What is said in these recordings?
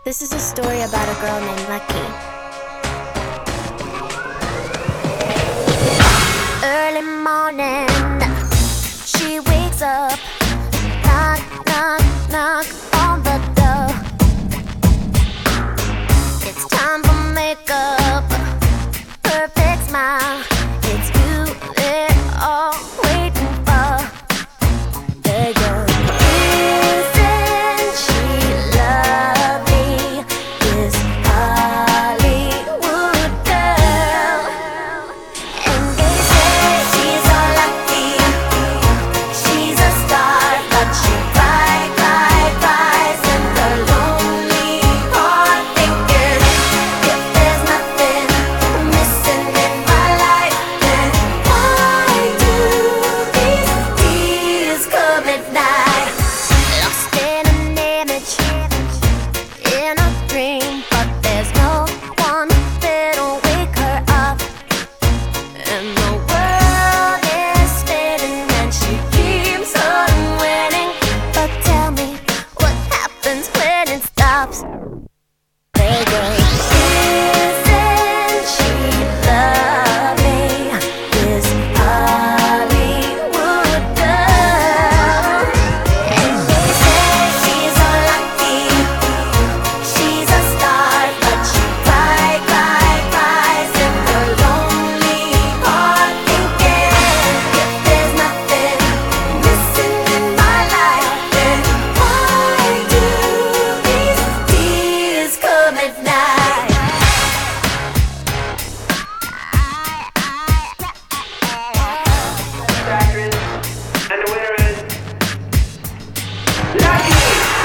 This is a story about a girl named Lucky. Early morning, she wakes up, knock, knock, knock on the door. It's time for makeup, perfect smile. It's you they're all waiting for. They go, isn't she lovely, this Hollywood girl? And they say she's so lucky, she's a star, but she cries in her lonely heart, thinking if there's nothing missing in my life, then why do these tears come at night? Lost in an image, in a dream, but there's no one that'll wake her up. And the world is spinning and she keeps on winning. But tell me, what happens when it stops? They go, isn't she lovely, this Hollywood girl? And they say she's so lucky, she's a star, but she cries in her lonely heart, thinking if there's nothing missing in my life, then why do these tears come at night? Actress, and the winner is Lucky!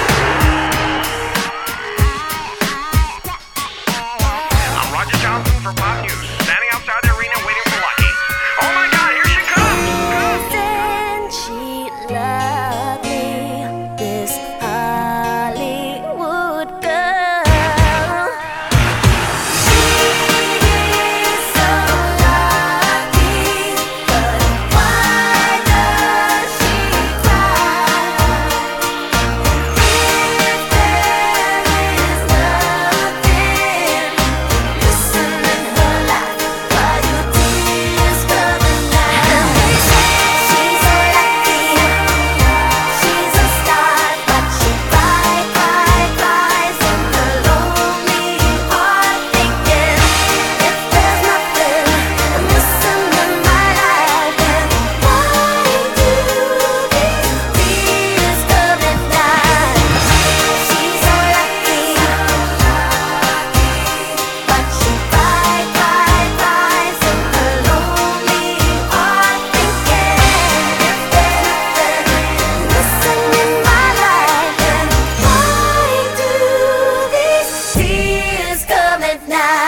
I'm Roger Johnson for Pop News, standing outside the arena waiting for Lucky. Oh my God, here she comes! Isn't she lovely, this Hollywood girl? She's so lucky, but why does she cry? If there is nothing missing in her life, why do tears come at night? They say she's so lucky, she's a star, but she cries in her lonely heart, thinking if there's nothing missing in my life, then why do these tears come at night? She's so lucky, but she cries in her lonely heart, thinking if there's nothing missing in my life, then why do these tears come at night?